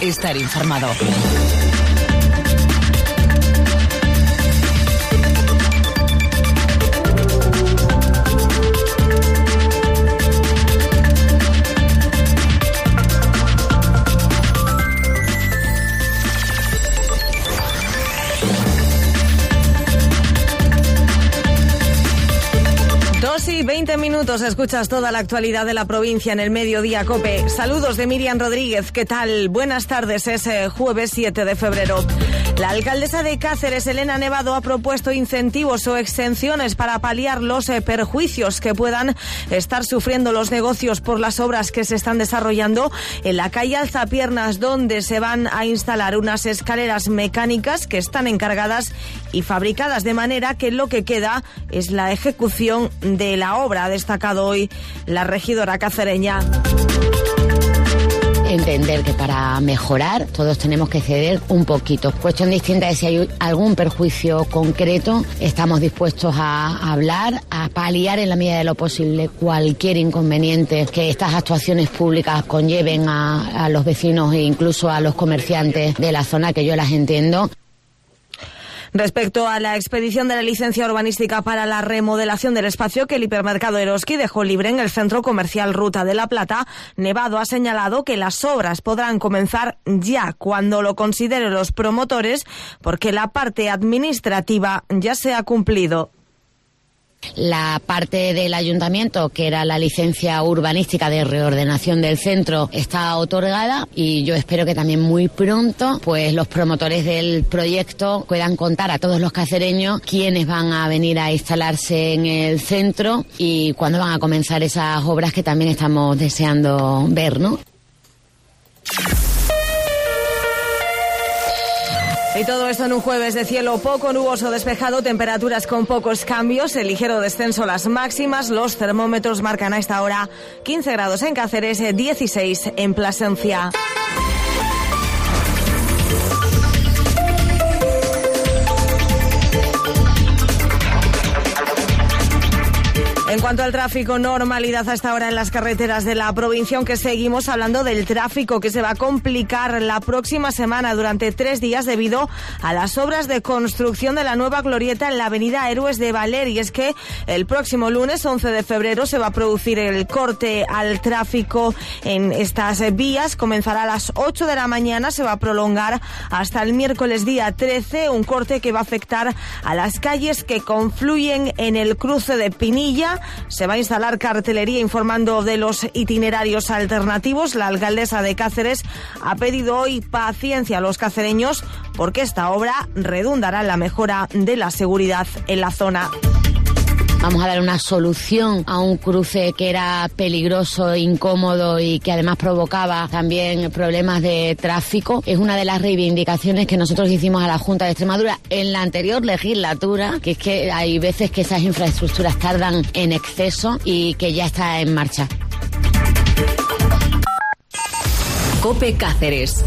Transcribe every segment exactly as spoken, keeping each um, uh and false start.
estar informado. Sí, veinte minutos, escuchas toda la actualidad de la provincia en el Mediodía COPE. Saludos de Miriam Rodríguez, ¿qué tal? Buenas tardes, es eh, jueves siete de febrero. La alcaldesa de Cáceres, Elena Nevado, ha propuesto incentivos o exenciones para paliar los eh, perjuicios que puedan estar sufriendo los negocios por las obras que se están desarrollando en la calle Alzapiernas, donde se van a instalar unas escaleras mecánicas que están encargadas y fabricadas de manera que lo que queda es la ejecución de la obra, ha destacado hoy la regidora cacereña. Entender que para mejorar todos tenemos que ceder un poquito. Cuestión distinta es si hay algún perjuicio concreto, estamos dispuestos a hablar, a paliar en la medida de lo posible cualquier inconveniente que estas actuaciones públicas conlleven a, a los vecinos e incluso a los comerciantes de la zona, que yo las entiendo. Respecto a la expedición de la licencia urbanística para la remodelación del espacio que el hipermercado Eroski dejó libre en el centro comercial Ruta de la Plata, Nevado ha señalado que las obras podrán comenzar ya cuando lo consideren los promotores, porque la parte administrativa ya se ha cumplido. La parte del ayuntamiento, que era la licencia urbanística de reordenación del centro, está otorgada y yo espero que también muy pronto pues los promotores del proyecto puedan contar a todos los cacereños quiénes van a venir a instalarse en el centro y cuándo van a comenzar esas obras que también estamos deseando ver, ¿no? Y todo esto en un jueves de cielo poco nuboso despejado, temperaturas con pocos cambios, el ligero descenso las máximas, los termómetros marcan a esta hora quince grados en Cáceres, dieciséis en Plasencia. En cuanto al tráfico, normalidad hasta ahora en las carreteras de la provincia, aunque seguimos hablando del tráfico que se va a complicar la próxima semana durante tres días debido a las obras de construcción de la nueva glorieta en la avenida Héroes de Valer. Y es que el próximo lunes once de febrero se va a producir el corte al tráfico en estas vías. Comenzará a las ocho de la mañana, se va a prolongar hasta el miércoles día trece, un corte que va a afectar a las calles que confluyen en el cruce de Pinilla. Se va a instalar cartelería informando de los itinerarios alternativos. La alcaldesa de Cáceres ha pedido hoy paciencia a los cacereños porque esta obra redundará en la mejora de la seguridad en la zona. Vamos a dar una solución a un cruce que era peligroso, incómodo y que además provocaba también problemas de tráfico. Es una de las reivindicaciones que nosotros hicimos a la Junta de Extremadura en la anterior legislatura, que es que hay veces que esas infraestructuras tardan en exceso y que ya está en marcha. COPE Cáceres.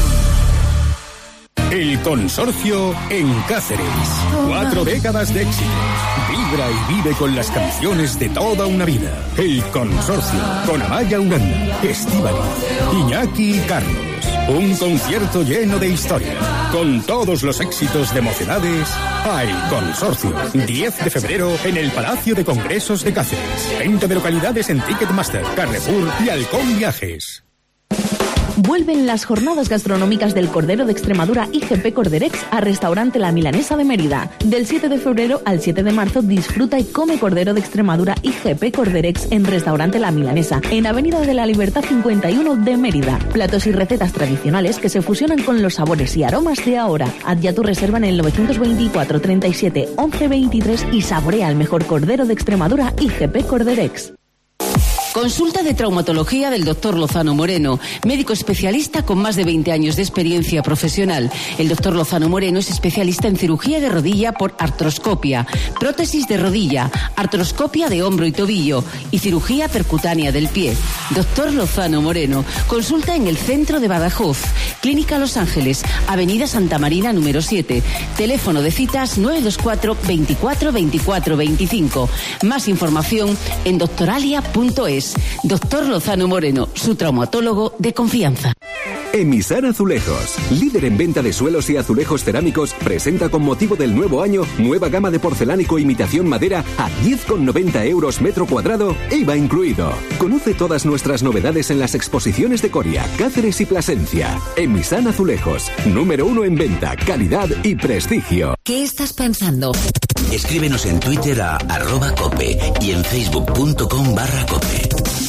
El Consorcio en Cáceres. Cuatro décadas de éxito. Vibra y vive con las canciones de toda una vida. El Consorcio, con Amaya Uranda, Estíbaliz, Iñaki y Carlos. Un concierto lleno de historia, con todos los éxitos de Mocedades a El Consorcio. diez de febrero en el Palacio de Congresos de Cáceres. Venta de localidades en Ticketmaster, Carrefour y Halcón Viajes. Vuelven las jornadas gastronómicas del Cordero de Extremadura I G P Corderex a Restaurante La Milanesa de Mérida. Del siete de febrero al siete de marzo disfruta y come Cordero de Extremadura I G P Corderex en Restaurante La Milanesa, en Avenida de la Libertad cincuenta y uno de Mérida. Platos y recetas tradicionales que se fusionan con los sabores y aromas de ahora. Haz ya tu reserva en el novecientos veinticuatro, treinta y siete, once, veintitrés y saborea el mejor Cordero de Extremadura I G P Corderex. Consulta de traumatología del doctor Lozano Moreno, médico especialista con más de veinte años de experiencia profesional. El doctor Lozano Moreno es especialista en cirugía de rodilla por artroscopia, prótesis de rodilla, artroscopia de hombro y tobillo y cirugía percutánea del pie. Doctor Lozano Moreno, consulta en el centro de Badajoz, Clínica Los Ángeles, Avenida Santa Marina número siete, teléfono de citas nueve dos cuatro, veinticuatro, veinticuatro, veinticinco. Más información en doctoralia punto es. Doctor Lozano Moreno, su traumatólogo de confianza. Emisar Azulejos, líder en venta de suelos y azulejos cerámicos, presenta con motivo del nuevo año nueva gama de porcelánico imitación madera a diez con noventa euros metro cuadrado, I V A incluido. Conoce todas nuestras novedades en las exposiciones de Coria, Cáceres y Plasencia. Emisar Azulejos, número uno en venta, calidad y prestigio. ¿Qué estás pensando? Escríbenos en Twitter a arroba cope y en facebook punto com barra cope.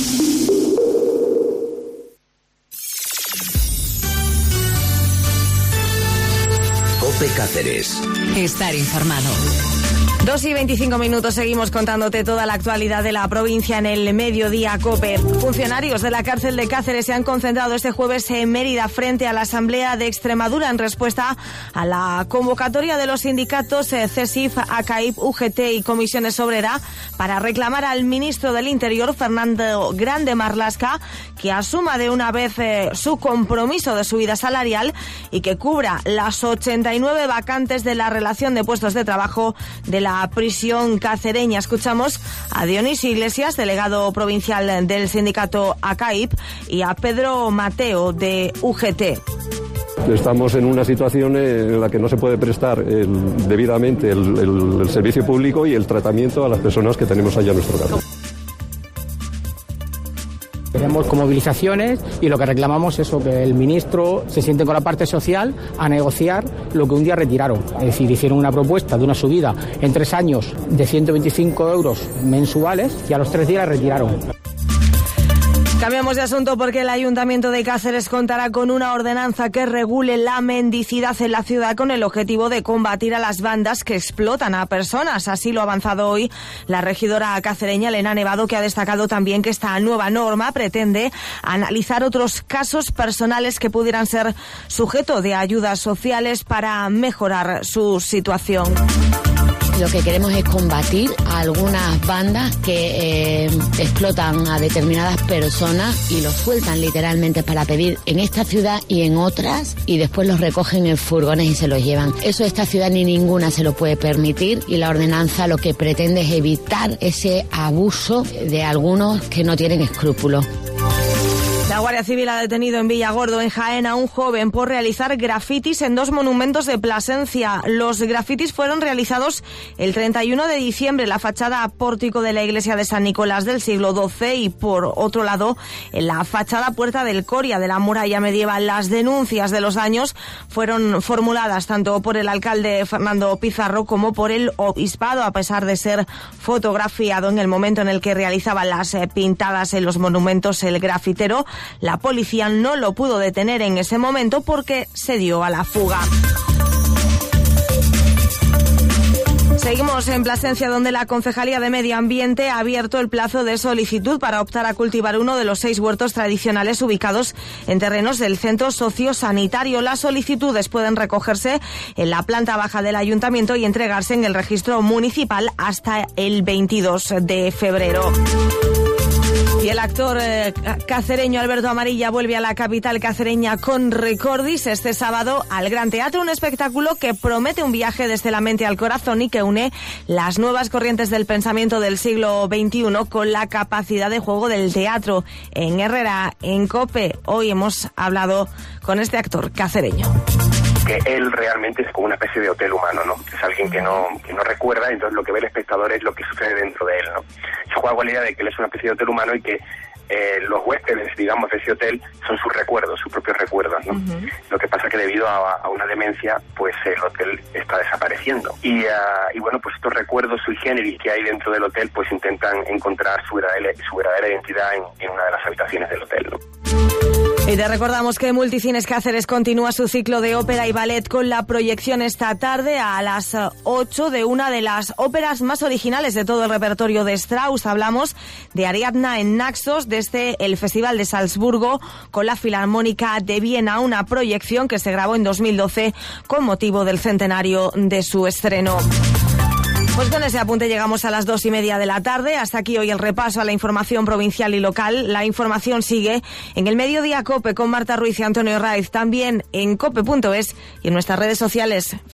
Cope Cáceres. Estar informado. Dos y veinticinco minutos, seguimos contándote toda la actualidad de la provincia en el Mediodía COPE. Funcionarios de la cárcel de Cáceres se han concentrado este jueves en Mérida frente a la Asamblea de Extremadura en respuesta a la convocatoria de los sindicatos CESIF, ACAIP, U G T y Comisiones Obrera para reclamar al ministro del Interior, Fernando Grande Marlaska, que asuma de una vez eh, su compromiso de subida salarial y que cubra las ochenta y nueve vacantes de la relación de puestos de trabajo de la La prisión cacereña. Escuchamos a Dionisio Iglesias, delegado provincial del sindicato ACAIP, y a Pedro Mateo de U G T. Estamos en una situación en la que no se puede prestar el, debidamente el, el, el servicio público y el tratamiento a las personas que tenemos allá a nuestro cargo. Tenemos con movilizaciones y lo que reclamamos es eso, que el ministro se siente con la parte social a negociar lo que un día retiraron. Es decir, hicieron una propuesta de una subida en tres años de ciento veinticinco euros mensuales y a los tres días la retiraron. Cambiamos de asunto porque el Ayuntamiento de Cáceres contará con una ordenanza que regule la mendicidad en la ciudad con el objetivo de combatir a las bandas que explotan a personas. Así lo ha avanzado hoy la regidora cacereña Elena Nevado, que ha destacado también que esta nueva norma pretende analizar otros casos personales que pudieran ser sujeto de ayudas sociales para mejorar su situación. Lo que queremos es combatir a algunas bandas que eh, explotan a determinadas personas y los sueltan literalmente para pedir en esta ciudad y en otras y después los recogen en furgones y se los llevan. Eso esta ciudad ni ninguna se lo puede permitir y la ordenanza lo que pretende es evitar ese abuso de algunos que no tienen escrúpulos. La Guardia Civil ha detenido en Villagordo, en Jaén, a un joven por realizar grafitis en dos monumentos de Plasencia. Los grafitis fueron realizados el treinta y uno de diciembre en la fachada pórtico de la iglesia de San Nicolás del siglo doce y, por otro lado, en la fachada Puerta del Coria de la muralla medieval. Las denuncias de los daños fueron formuladas tanto por el alcalde Fernando Pizarro como por el obispado, a pesar de ser fotografiado en el momento en el que realizaban las pintadas en los monumentos. El grafitero, la policía no lo pudo detener en ese momento porque se dio a la fuga. Seguimos en Plasencia, donde la Concejalía de Medio Ambiente ha abierto el plazo de solicitud para optar a cultivar uno de los seis huertos tradicionales ubicados en terrenos del centro sociosanitario. Las solicitudes pueden recogerse en la planta baja del ayuntamiento y entregarse en el registro municipal hasta el veintidós de febrero. Y el actor eh, cacereño Alberto Amarilla vuelve a la capital cacereña con Recordis este sábado al Gran Teatro, un espectáculo que promete un viaje desde la mente al corazón y que une las nuevas corrientes del pensamiento del siglo veintiuno con la capacidad de juego del teatro. En Herrera, en COPE, hoy hemos hablado con este actor cacereño. Que él realmente es como una especie de hotel humano, ¿no? Es alguien que no que no recuerda, entonces lo que ve el espectador es lo que sucede dentro de él, ¿no? Se juega con la idea de que él es una especie de hotel humano y que eh, los huéspedes, digamos, de ese hotel son sus recuerdos, sus propios recuerdos, ¿no? Uh-huh. Lo que pasa es que debido a, a una demencia, pues el hotel está desapareciendo. Y, uh, y bueno, pues estos recuerdos sui generis que hay dentro del hotel, pues intentan encontrar su verdadera, su verdadera identidad en, en una de las habitaciones del hotel, ¿no? Y te recordamos que Multicines Cáceres continúa su ciclo de ópera y ballet con la proyección esta tarde a las ocho de una de las óperas más originales de todo el repertorio de Strauss. Hablamos de Ariadna en Naxos desde el Festival de Salzburgo con la Filarmónica de Viena, una proyección que se grabó en dos mil doce con motivo del centenario de su estreno. Pues con ese apunte llegamos a las dos y media de la tarde. Hasta aquí hoy el repaso a la información provincial y local. La información sigue en el Mediodía COPE con Marta Ruiz y Antonio Raiz, también en cope punto es y en nuestras redes sociales,